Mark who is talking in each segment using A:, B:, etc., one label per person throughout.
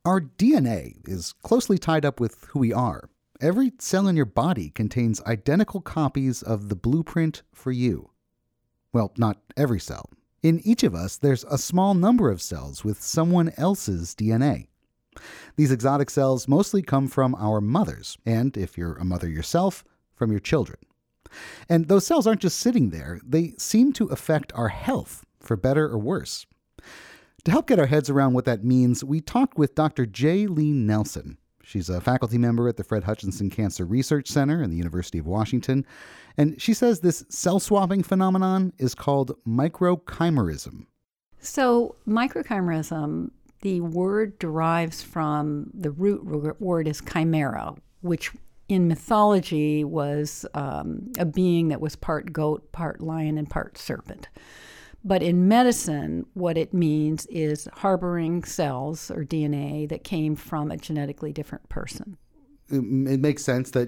A: Our DNA is closely tied up with who we are. Every cell in your body contains identical copies of the blueprint for you. Well, not every cell. In each of us, there's a small number of cells with someone else's DNA. These exotic cells mostly come from our mothers, and if you're a mother yourself, from your children. And those cells aren't just sitting there, they seem to affect our health, for better or worse. To help get our heads around what that means, we talked with Dr. J. Lee Nelson. She's a faculty member at the Fred Hutchinson Cancer Research Center in the University of Washington, and she says this cell-swapping phenomenon is called microchimerism.
B: So microchimerism, the word derives from the root word is chimera, which in mythology was a being that was part goat, part lion, and part serpent. But in medicine, what it means is harboring cells or DNA that came from a genetically different person.
A: It makes sense that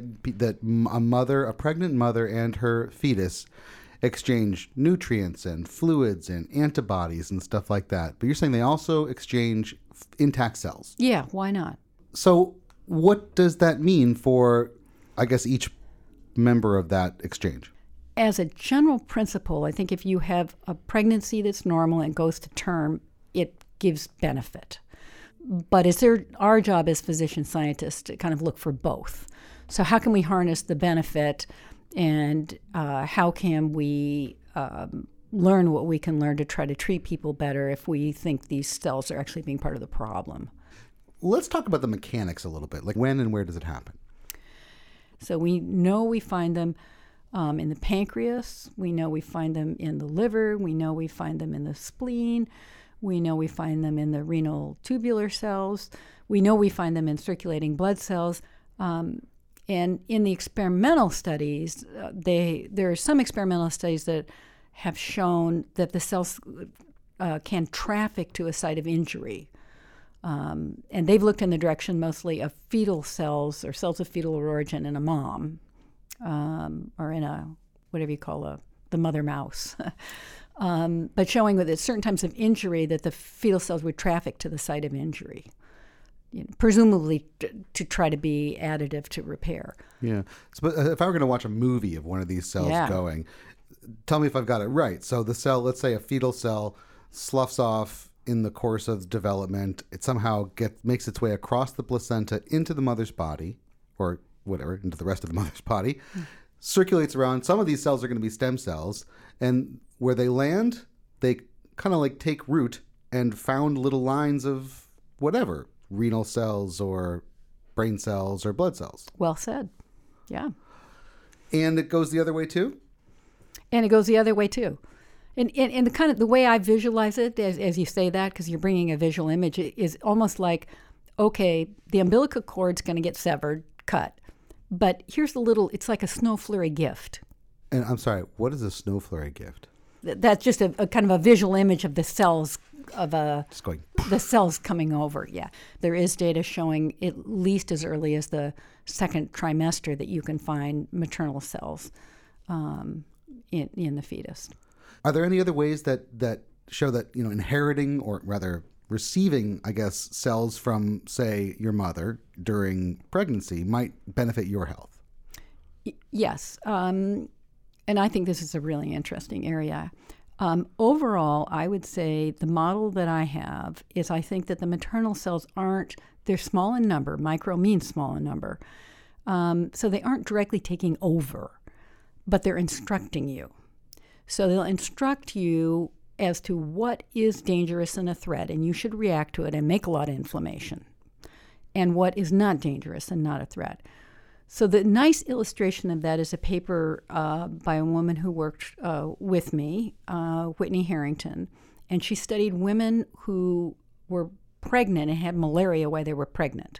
A: a pregnant mother and her fetus exchange nutrients and fluids and antibodies and stuff like that. But you're saying they also exchange intact cells.
B: Yeah, why not?
A: So what does that mean for, I guess, each member of that exchange?
B: As a general principle, I think if you have a pregnancy that's normal and goes to term, it gives benefit. But it's our job as physician scientists to kind of look for both. So how can we harness the benefit, and how can we learn what we can learn to try to treat people better if we think these cells are actually being part of the problem?
A: Let's talk about the mechanics a little bit. Like, when and where does it happen?
B: So we know we find them in the pancreas. We know we find them in the liver. We know we find them in the spleen. We know we find them in the renal tubular cells. We know we find them in circulating blood cells. And in the experimental studies, there are some experimental studies that have shown that the cells can traffic to a site of injury. And they've looked in the direction mostly of fetal cells or cells of fetal origin in a mom, or in a, whatever you call the mother mouse. But showing that at certain times of injury that the fetal cells would traffic to the site of injury, presumably to try to be additive to repair.
A: Yeah. So, but if I were going to watch a movie of one of these cells going, tell me if I've got it right. So the cell, let's say a fetal cell, sloughs off in the course of development. It somehow makes its way across the placenta into the mother's body, or whatever, into the rest of the mother's body, circulates around. Some of these cells are going to be stem cells, and where they land, they kind of like take root and found little lines of whatever, renal cells or brain cells or blood cells.
B: Well said. Yeah.
A: And it goes the other way too?
B: And it goes the other way too. And the kind of the way I visualize it, as you say that, because you're bringing a visual image, is almost like, okay, the umbilical cord's going to get severed, cut. But here's it's like a snow flurry gift.
A: And I'm sorry, what is a snow flurry gift?
B: That's just a kind of a visual image of the cells
A: just going.
B: The cells coming over. Yeah, there is data showing at least as early as the second trimester that you can find maternal cells in the fetus.
A: Are there any other ways that show that, inheriting, or rather receiving, I guess, cells from, say, your mother during pregnancy might benefit your health?
B: Yes. And I think this is a really interesting area. Overall, I would say the model that I have is I think that the maternal cells they're small in number. Micro means small in number. So they aren't directly taking over, but they're instructing you. So they'll instruct you as to what is dangerous and a threat, and you should react to it and make a lot of inflammation, and what is not dangerous and not a threat. So the nice illustration of that is a paper by a woman who worked with me, Whitney Harrington, and she studied women who were pregnant and had malaria while they were pregnant.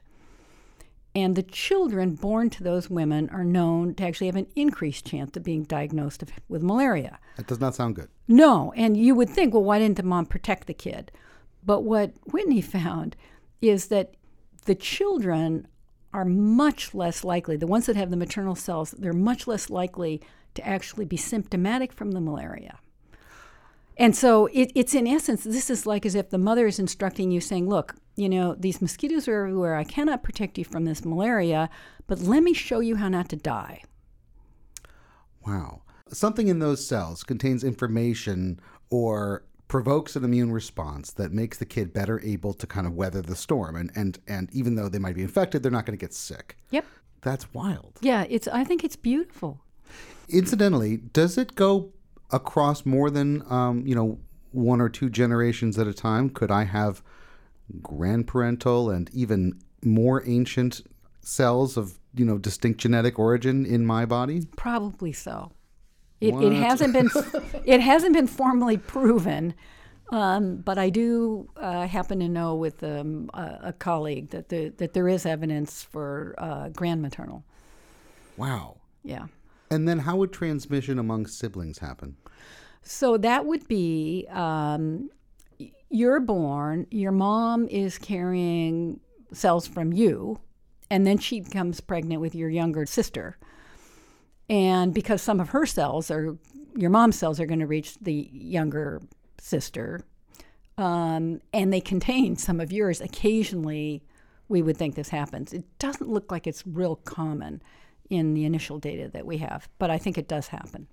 B: And the children born to those women are known to actually have an increased chance of being diagnosed with malaria.
A: That does not sound good.
B: No, and you would think, well, why didn't the mom protect the kid? But what Whitney found is that the children are much less likely, the ones that have the maternal cells, they're much less likely to actually be symptomatic from the malaria. And so it's in essence, this is like as if the mother is instructing you saying, look, these mosquitoes are everywhere. I cannot protect you from this malaria, but let me show you how not to die.
A: Wow. Something in those cells contains information or provokes an immune response that makes the kid better able to kind of weather the storm. And even though they might be infected, they're not going to get sick.
B: Yep.
A: That's wild.
B: Yeah, I think it's beautiful.
A: Incidentally, does it go across more than, one or two generations at a time? Could I have grandparental and even more ancient cells of, distinct genetic origin in my body?
B: Probably so. It hasn't been formally proven, but I do happen to know with a colleague that there is evidence for grandmaternal.
A: Wow.
B: Yeah.
A: And then how would transmission among siblings happen?
B: So that would be you're born, your mom is carrying cells from you, and then she becomes pregnant with your younger sister. And because some of her cells your mom's cells are going to reach the younger sister, and they contain some of yours, occasionally we would think this happens. It doesn't look like it's real common in the initial data that we have, but I think it does happen.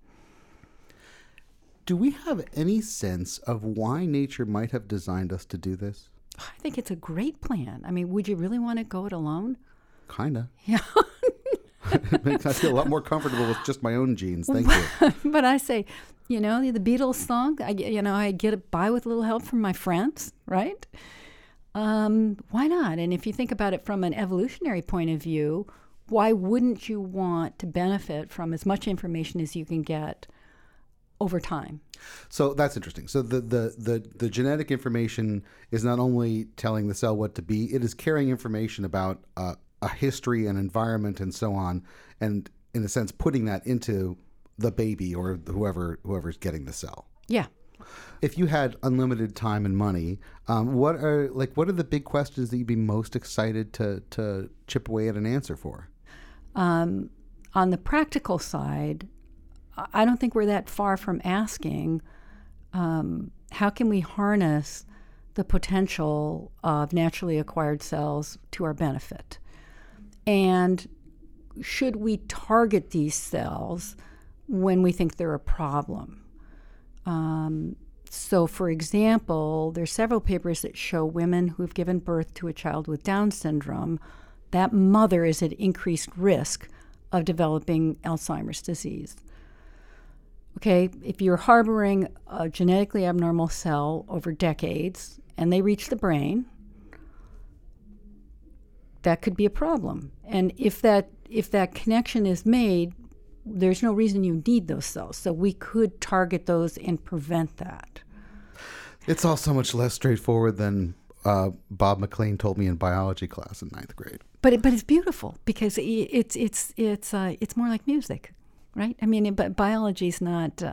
A: Do we have any sense of why nature might have designed us to do this?
B: I think it's a great plan. I mean, would you really want to go it alone?
A: Kinda.
B: Yeah.
A: It makes I feel a lot more comfortable with just my own genes. Thank you.
B: But I say, the Beatles song, I get it by with a little help from my friends, right? Why not? And if you think about it from an evolutionary point of view, why wouldn't you want to benefit from as much information as you can get over time?
A: So that's interesting. So the genetic information is not only telling the cell what to be, it is carrying information about a history and environment and so on, and in a sense putting that into the baby or whoever's getting the cell.
B: Yeah.
A: If you had unlimited time and money, what are the big questions that you'd be most excited to chip away at an answer for?
B: On the practical side, I don't think we're that far from asking, how can we harness the potential of naturally acquired cells to our benefit? And should we target these cells when we think they're a problem? So, for example, there's several papers that show women who've given birth to a child with Down syndrome, that mother is at increased risk of developing Alzheimer's disease. Okay, if you're harboring a genetically abnormal cell over decades and they reach the brain, that could be a problem. And if that connection is made, there's no reason you need those cells. So we could target those and prevent that.
A: It's all so much less straightforward than Bob McLean told me in biology class in 9th grade.
B: But it's beautiful because it's more like music, right? I mean, but biology's not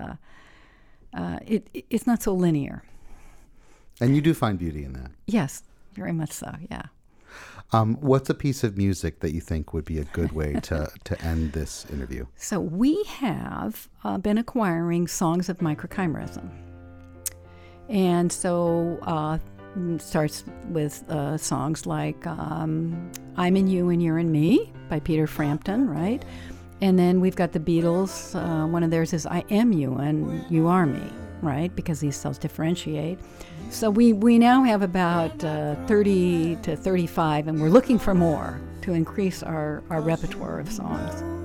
B: it's not so linear.
A: And you do find beauty in that.
B: Yes, very much so. Yeah.
A: What's a piece of music that you think would be a good way to end this interview? So
B: we have been acquiring songs of microchimerism. And so it starts with songs like I'm in You and You're in Me by Peter Frampton, right? And then we've got the Beatles. One of theirs is I Am You and You Are Me, right? Because these cells differentiate. So we now have about 30 to 35, and we're looking for more to increase our repertoire of songs.